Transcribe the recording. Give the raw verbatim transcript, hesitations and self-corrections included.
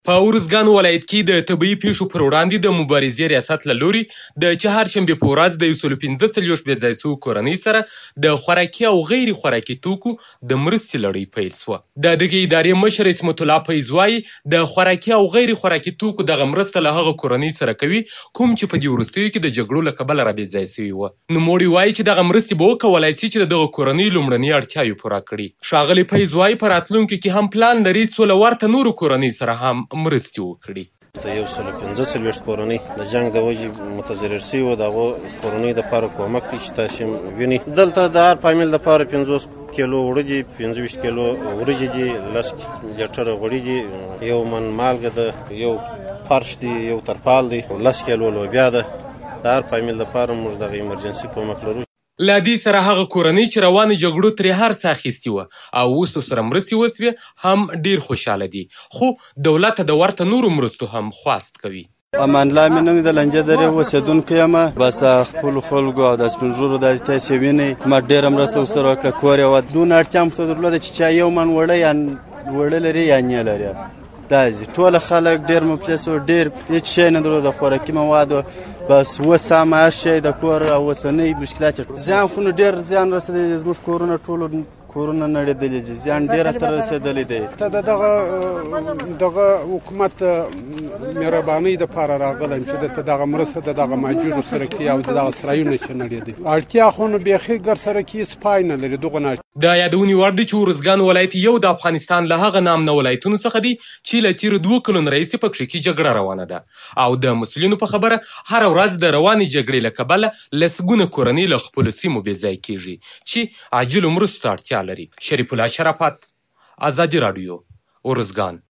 په ارزګان ولایت کې د طبیعي پیښو پر وړاندې د مبارزې ریاست له لوري د چهارشنبې په ورځ د یو سلو پنځه څلوېښت بې ځای سوو کورنۍ سره د خوراکي او غیر خوراکي توکو د مرستې لړۍ پیل شوه. د دغې ادارې مشر عصمت الله فیض وایي د خوراکي او غیر خوراکي توکو دغه مرسته له هغه کورنۍ سره کوي کوم چې په دې وروستیو کې د جګړو له کبله را بې ځای سوي وه. نوموړي وایي چې دغه مرستې به وکولای شي چې د دغه کورنۍ لومړنۍ اړتیاوې پوره کړي. ښاغلي فیض وایي په راتلونکي کې هم پلان لري څو له ورته نورو کورنۍ سره هم مرستې وکړي. د یو سلو پنځه څلوېښت کورنۍ د جنګ د وجې متضرر شوي وو، د هغو کورنۍ دپاره کومک دی چې تاسې وینئ. دلته د هر فامیل دپاره پنځوس کیلو اوړه دي، پنځه ویشت کیلو وریجې دي، لس لیټره غوړي دي، یو من مالګه ده، یو فرش دی، یو ترپال دی، لس کیلو لوبیا ده. د هر فامیل دپاره موږ دغه ایمرجنسي کومک لرو. له دې سره هغه کورنۍ چې روانو جګړو ترې هر څه اخیستي وه او اوس ورسره مرستې وسوې هم ډېر خوشحاله دي، خو دولت د ورته نورو مرستو هم خواست کوي. امان الله مې نوم د لنجه درې اوسېدونکی یم. بس د خپلو خلکو او د سپین ږیرو دا تاسې وینئ ما ډېره مرسته ورسره وکړه. کور یې وه، دونه اړتیا مو ورته درلوده چې چا یو من وړه یا وړه لري یا نه لري. دا ټول خلک ډېر مفلس وو، ډېر هېڅ شی نه درلود، د خوراکي موادو بس اوس هم هر شی د کور او اوسنۍ مشکلات زیان خو نو ډېر زیان رسېدلی. زموږ کورونه ټولو کورونه نړېدلي دي، زیان ډېره ته رسېدلی دی. ته د دغه دغه حکومت مهربانۍ دپاره راغلی چې درته دغه مرسته د دغه ماجورو سره کوي او د دغه سرایونه چې نړېدي. اړتیا خو نو بیخي ګر سره کوي سپای نه لري دغه نه. د یادونې وړ دی چې ارزګان ولایت یو د افغانستان له هغه نامنه ولایتونو څخه دی چې له تېرو دوو کلونو راهیسې په کښې کې جګړه روانه ده او د مسؤلینو په خبره هره ورځ د روانې جګړې له کبله لسګونه کورنۍ له خپلو سیمو بې ځای کېږي چې عاجلو مرستو ته اړتیا لري. شریف الله شرافت، ازادي راډیو، ارزګان.